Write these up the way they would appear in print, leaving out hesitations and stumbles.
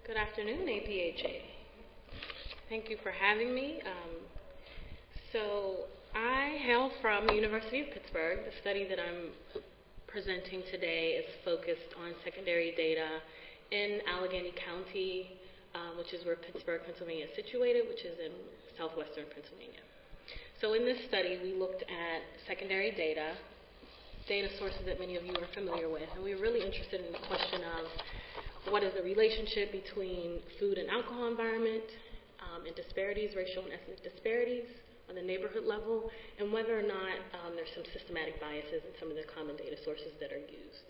Good afternoon, APHA. Thank you for having me. So I hail from the University of Pittsburgh. The study that I'm presenting today is focused on secondary data in Allegheny County, which is where Pittsburgh, Pennsylvania is situated, which is in southwestern Pennsylvania. So in this study, we looked at secondary data sources that many of you are familiar with, and we were really interested in the question of what is the relationship between food and alcohol environment, and disparities, racial and ethnic disparities on the neighborhood level, and whether or not there's some systematic biases in some of the common data sources that are used.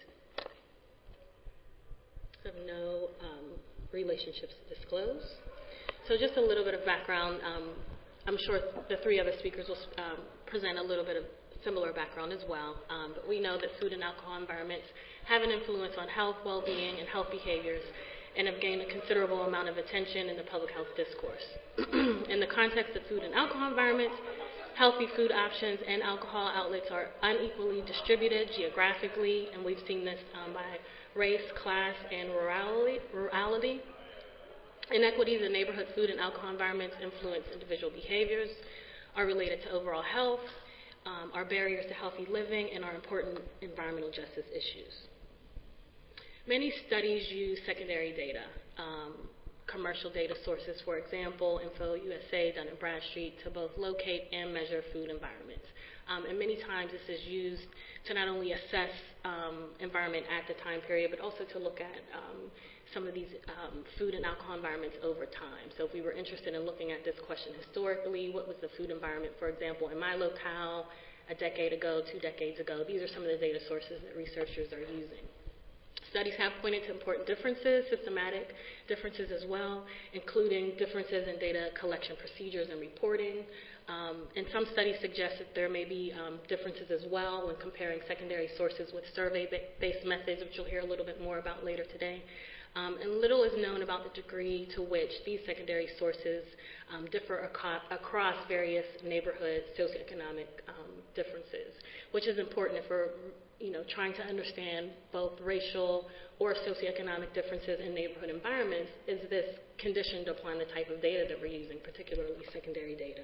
I have no relationships to disclose. So just a little bit of background. I'm sure the three other speakers will present a little bit of similar background as well, but we know that food and alcohol environments have an influence on health, well-being, and health behaviors, and have gained a considerable amount of attention in the public health discourse. In the context of food and alcohol environments, healthy food options and alcohol outlets are unequally distributed geographically, and we've seen this by race, class, and rurality. Inequities in neighborhood food and alcohol environments influence individual behaviors, are related to overall health, are barriers to healthy living, and are important environmental justice issues. Many studies use secondary data, commercial data sources, for example, InfoUSA, Dun & Bradstreet, to both locate and measure food environments. And many times this is used to not only assess environment at the time period, but also to look at some of these food and alcohol environments over time. So if we were interested in looking at this question historically, what was the food environment, for example, in my locale a decade ago, 2 decades ago? These are some of the data sources that researchers are using. Studies have pointed to important differences, systematic differences as well, including differences in data collection procedures and reporting. And some studies suggest that there may be differences as well when comparing secondary sources with survey-based methods, which you'll hear a little bit more about later today. And little is known about the degree to which these secondary sources differ across various neighborhood socioeconomic differences, which is important if we're trying to understand both racial or socioeconomic differences in neighborhood environments. Is this conditioned upon the type of data that we're using, particularly secondary data?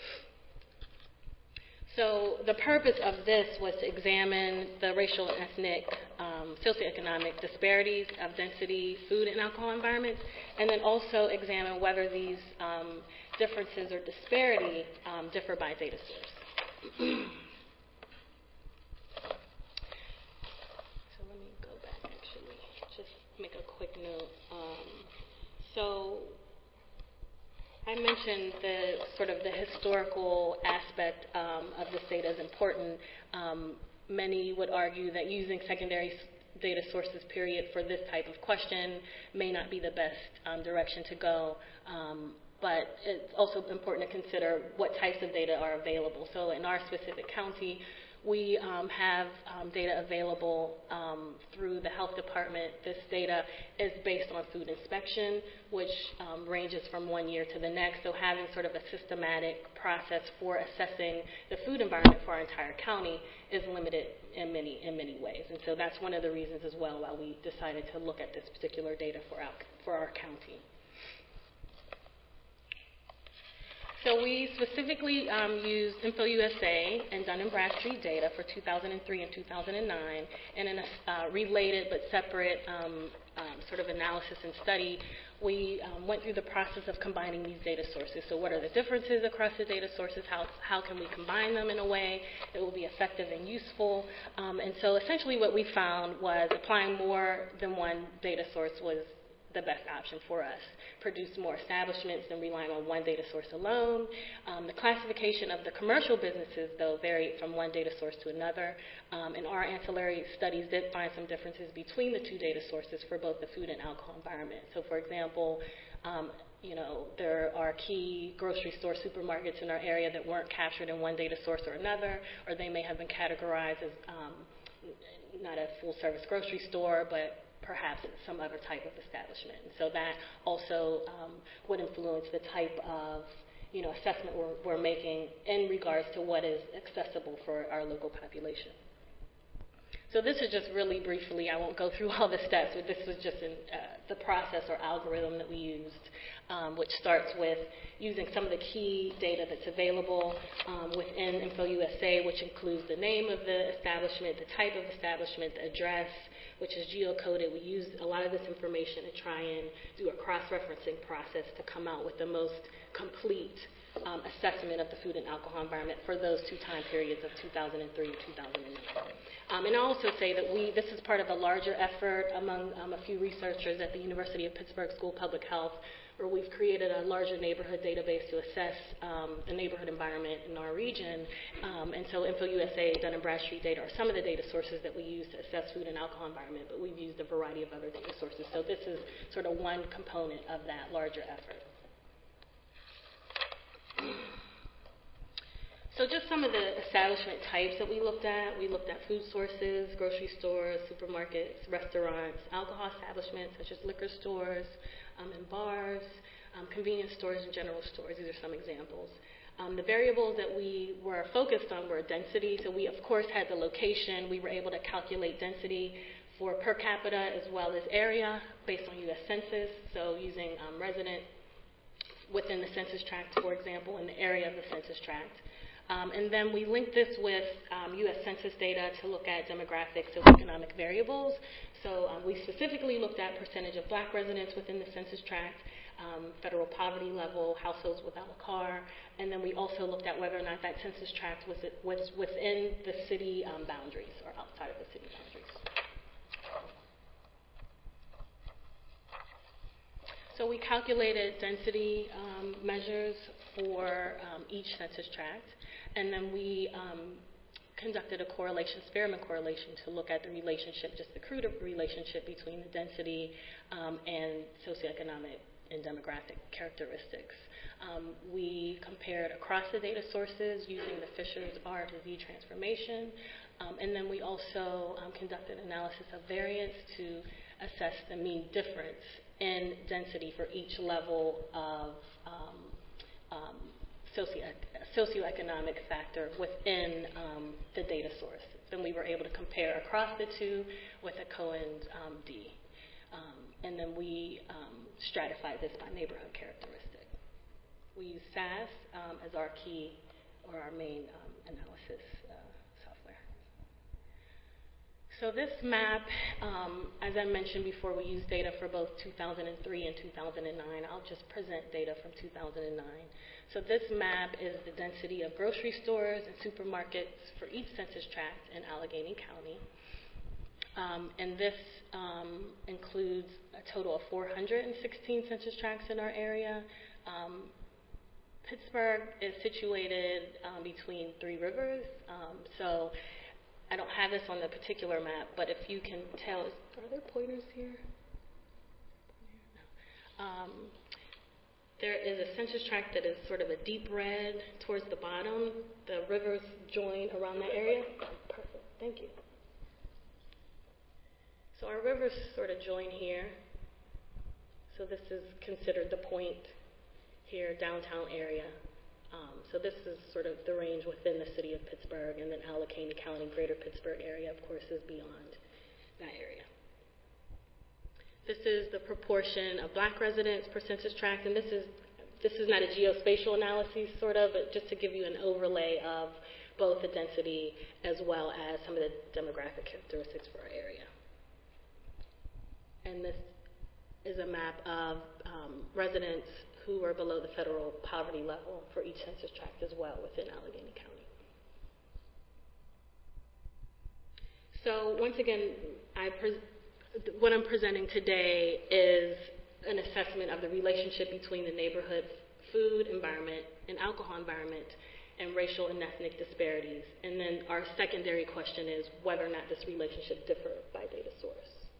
So the purpose of this was to examine the racial and ethnic socioeconomic disparities of density, food, and alcohol environments, and then also examine whether these differences or disparity differ by data source. So let me go back, actually, just make a quick note. So I mentioned the historical aspect of this data is important. Many would argue that using secondary data sources, period, for this type of question may not be the best direction to go. But it's also important to consider what types of data are available. So in our specific county, we have data available through the health department. This data is based on food inspection, which ranges from 1 year to the next. So having sort of a systematic process for assessing the food environment for our entire county is limited in many ways. And so that's one of the reasons as well why we decided to look at this particular data for our county. So we specifically used InfoUSA and Dun & Bradstreet data for 2003 and 2009, and in a related but separate sort of analysis and study, we went through the process of combining these data sources. So what are the differences across the data sources? How can we combine them in a way that will be effective and useful? And so essentially what we found was applying more than one data source was the best option for us. Produce more establishments than relying on one data source alone. The classification of the commercial businesses, though, varied from one data source to another. And our ancillary studies did find some differences between the two data sources for both the food and alcohol environment. So, for example, there are key grocery store supermarkets in our area that weren't captured in one data source or another, or they may have been categorized as not a full-service grocery store, but perhaps some other type of establishment. And so that also would influence the type of assessment we're making in regards to what is accessible for our local population. So this is just really briefly, I won't go through all the steps, but this was just the process or algorithm that we used, which starts with using some of the key data that's available within InfoUSA, which includes the name of the establishment, the type of establishment, the address, which is geocoded. We use a lot of this information to try and do a cross-referencing process to come out with the most complete assessment of the food and alcohol environment for those two time periods of 2003 and 2009. And I'll also say that this is part of a larger effort among a few researchers at the University of Pittsburgh School of Public Health, where we've created a larger neighborhood database to assess the neighborhood environment in our region. And so InfoUSA, Dun & Bradstreet data are some of the data sources that we use to assess food and alcohol environment, but we've used a variety of other data sources. So this is sort of one component of that larger effort. So just some of the establishment types that we looked at. We looked at food sources, grocery stores, supermarkets, restaurants, alcohol establishments such as liquor stores and bars, convenience stores and general stores. These are some examples. The variables that we were focused on were density. So we, of course, had the location. We were able to calculate density for per capita as well as area based on U.S. Census, so using resident within the census tract, for example, in the area of the census tract. And then we linked this with U.S. Census data to look at demographics and economic variables. So we specifically looked at percentage of black residents within the census tract, federal poverty level, households without a car, and then we also looked at whether or not that census tract was within the city boundaries or outside of the city boundaries. So we calculated density measures for each census tract, and then we conducted a correlation, Spearman correlation, to look at the relationship, just the crude relationship between the density and socioeconomic and demographic characteristics. We compared across the data sources using the Fisher's R to Z transformation, and then we also conducted analysis of variance to assess the mean difference in density for each level of socioeconomic factor within the data source. Then we were able to compare across the two with a Cohen's D. And then we stratified this by neighborhood characteristic. We use SAS as our key or our main analysis software. So this map, as I mentioned before, we use data for both 2003 and 2009. I'll just present data from 2009. So this map is the density of grocery stores and supermarkets for each census tract in Allegheny County. And this includes a total of 416 census tracts in our area. Pittsburgh is situated between three rivers. So I don't have this on the particular map, but if you can tell, are there pointers here? No. There is a census tract that is sort of a deep red towards the bottom. The rivers join around that area. Perfect. Thank you. So our rivers sort of join here. So this is considered the point here, downtown area. So this is sort of the range within the city of Pittsburgh, and then Allegheny County, greater Pittsburgh area, of course, is beyond that area. This is the proportion of black residents per census tract, and this is not a geospatial analysis, sort of, but just to give you an overlay of both the density as well as some of the demographic characteristics for our area. And this is a map of residents who are below the federal poverty level for each census tract as well within Allegheny County. So once again, what I'm presenting today is an assessment of the relationship between the neighborhood food environment and alcohol environment and racial and ethnic disparities. And then our secondary question is whether or not this relationship differs by data source.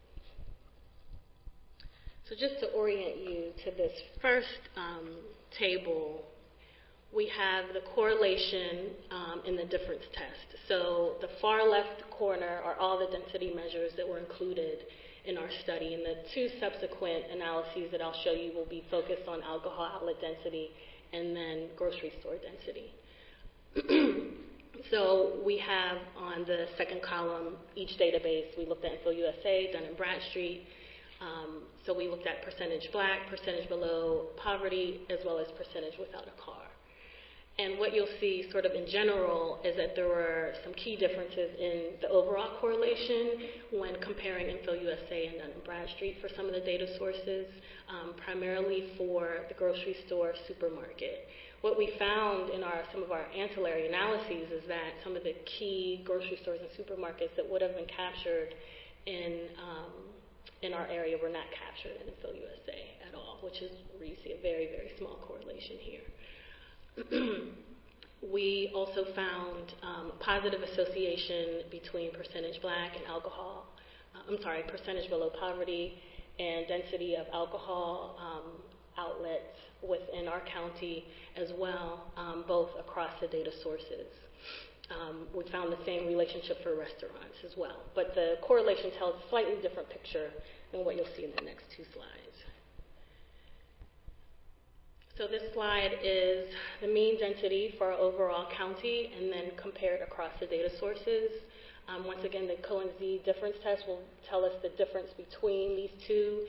So just to orient you to this first table, we have the correlation in the difference test. So the far left corner are all the density measures that were included in our study, and the two subsequent analyses that I'll show you will be focused on alcohol outlet density and then grocery store density. So we have on the second column each database. We looked at InfoUSA, Dun & Bradstreet. So we looked at percentage Black, percentage below poverty, as well as percentage without a car. And what you'll see sort of in general is that there were some key differences in the overall correlation when comparing InfoUSA and Dun & Bradstreet for some of the data sources, primarily for the grocery store, supermarket. What we found in some of our ancillary analyses is that some of the key grocery stores and supermarkets that would have been captured in our area were not captured in InfoUSA at all, which is where you see a very, very small correlation here. We also found positive association between percentage Black and alcohol, percentage below poverty and density of alcohol outlets within our county as well, both across the data sources. We found the same relationship for restaurants as well, but the correlation tells a slightly different picture than what you'll see in the next two slides. So this slide is the mean density for our overall county and then compared across the data sources. Once again, the Cohen-Z difference test will tell us the difference between these two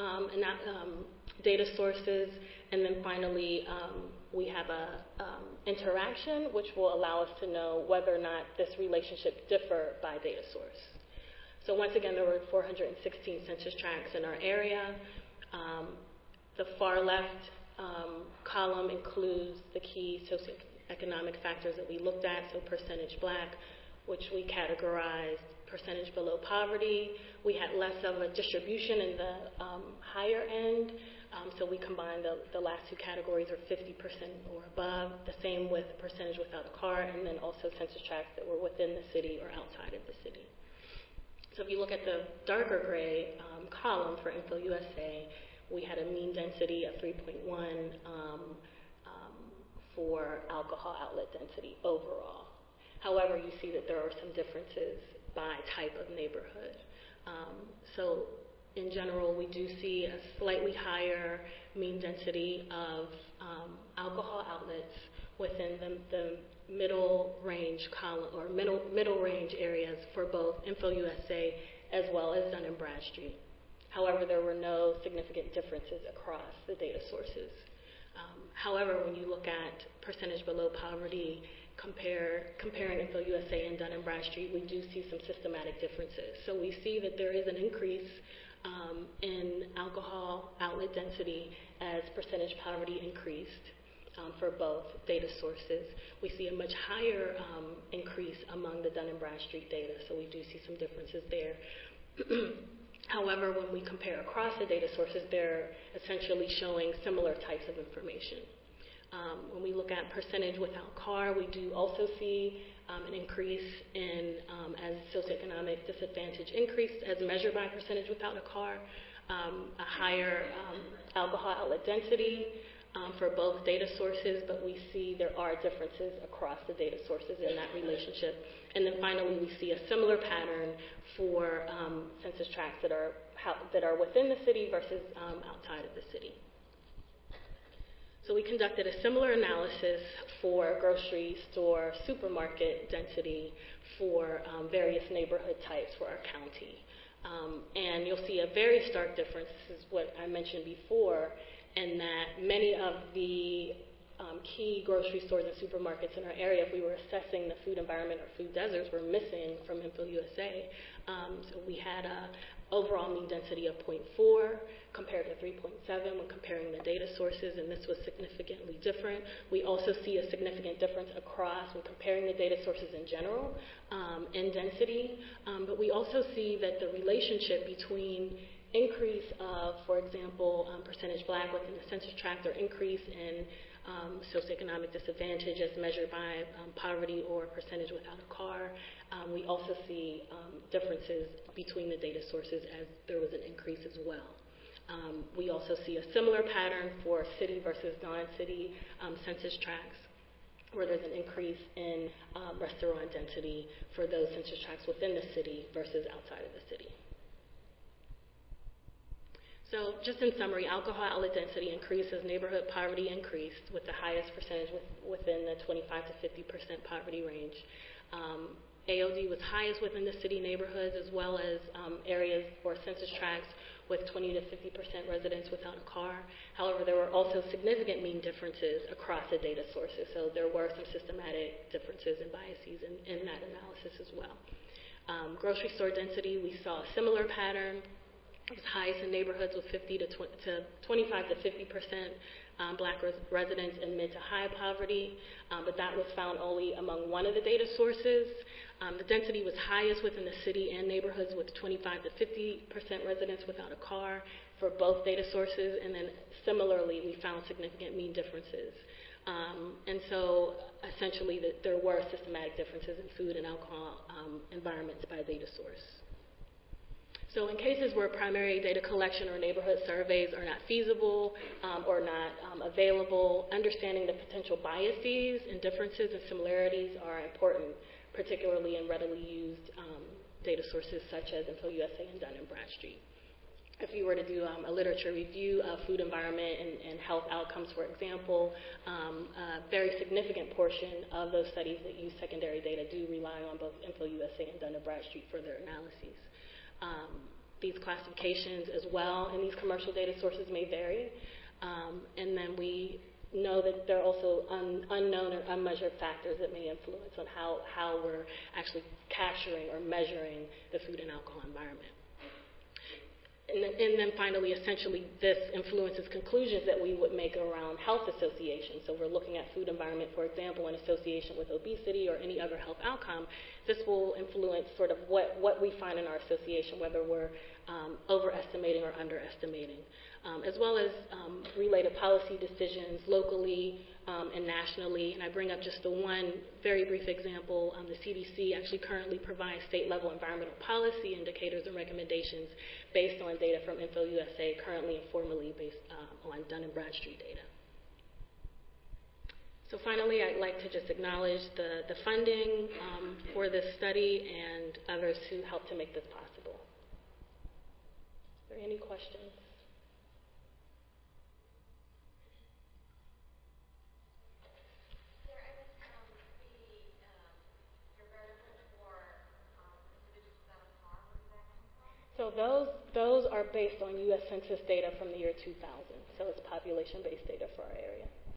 data sources. And then finally, we have an interaction, which will allow us to know whether or not this relationship differ by data source. So once again, there were 416 census tracts in our area. The far left column includes the key socioeconomic factors that we looked at, so percentage Black, which we categorized percentage below poverty. We had less of a distribution in the higher end, so we combined the last two categories are 50% or above, the same with percentage without a car, and then also census tracts that were within the city or outside of the city. So if you look at the darker gray column for InfoUSA, we had a mean density of 3.1 for alcohol outlet density overall. However, you see that there are some differences by type of neighborhood. So in general, we do see a slightly higher mean density of alcohol outlets within the middle range column or middle range areas for both InfoUSA as well as Dun & Bradstreet. However, there were no significant differences across the data sources. However, when you look at percentage below poverty, comparing InfoUSA and Dun & Bradstreet, we do see some systematic differences. So we see that there is an increase in alcohol outlet density as percentage poverty increased for both data sources. We see a much higher increase among the Dun & Bradstreet data, so we do see some differences there. However, when we compare across the data sources, they're essentially showing similar types of information. When we look at percentage without car, we do also see an increase in, as socioeconomic disadvantage increased as measured by percentage without a car, a higher alcohol outlet density for both data sources, but we see there are differences across the data sources in that relationship. And then finally, we see a similar pattern for census tracts that are within the city versus outside of the city. So we conducted a similar analysis for grocery store, supermarket density for various neighborhood types for our county. And you'll see a very stark difference, this is what I mentioned before, in that many of the key grocery stores and supermarkets in our area, if we were assessing the food environment or food deserts, were missing from InfoUSA. So we had an overall mean density of 0.4 compared to 3.7 when comparing the data sources, and this was significantly different. We also see a significant difference across when comparing the data sources in general in density, but we also see that the relationship between increase of, for example, percentage Black within the census tract or increase in socioeconomic disadvantage as measured by poverty or percentage without a car. We also see differences between the data sources as there was an increase as well. We also see a similar pattern for city versus non-city census tracts, where there's an increase in restaurant density for those census tracts within the city versus outside of the city. So just in summary, alcohol outlet density increased as neighborhood poverty increased, with the highest percentage within the 25 to 50% poverty range. AOD was highest within the city neighborhoods, as well as areas or census tracts with 20 to 50% residents without a car. However, there were also significant mean differences across the data sources, so there were some systematic differences and biases in that analysis as well. Grocery store density, we saw a similar pattern. It was highest in neighborhoods with 25 to 50% black residents in mid to high poverty, but that was found only among one of the data sources. The density was highest within the city and neighborhoods with 25 to 50% residents without a car for both data sources, and then similarly we found significant mean differences. And so essentially there were systematic differences in food and alcohol environments by data source. So in cases where primary data collection or neighborhood surveys are not feasible or not available, understanding the potential biases and differences and similarities are important, particularly in readily used data sources such as InfoUSA and Dun & Bradstreet. If you were to do a literature review of food environment and health outcomes, for example, a very significant portion of those studies that use secondary data do rely on both InfoUSA and Dun & Bradstreet for their analyses. These classifications as well and these commercial data sources may vary. And then we know that there are also unknown or unmeasured factors that may influence on how we're actually capturing or measuring the food and alcohol environment. And then finally, essentially, this influences conclusions that we would make around health associations. So we're looking at food environment, for example, in association with obesity or any other health outcome. This will influence sort of what we find in our association, whether we're overestimating or underestimating, as well as related policy decisions locally and nationally. And I bring up just the one very brief example. The CDC actually currently provides state-level environmental policy indicators and recommendations based on data from InfoUSA, currently and formerly based on Dun & Bradstreet data. So finally, I'd like to just acknowledge the funding for this study and others who helped to make this possible. Are there any questions? So those are based on U.S. Census data from the year 2000. So it's population-based data for our area.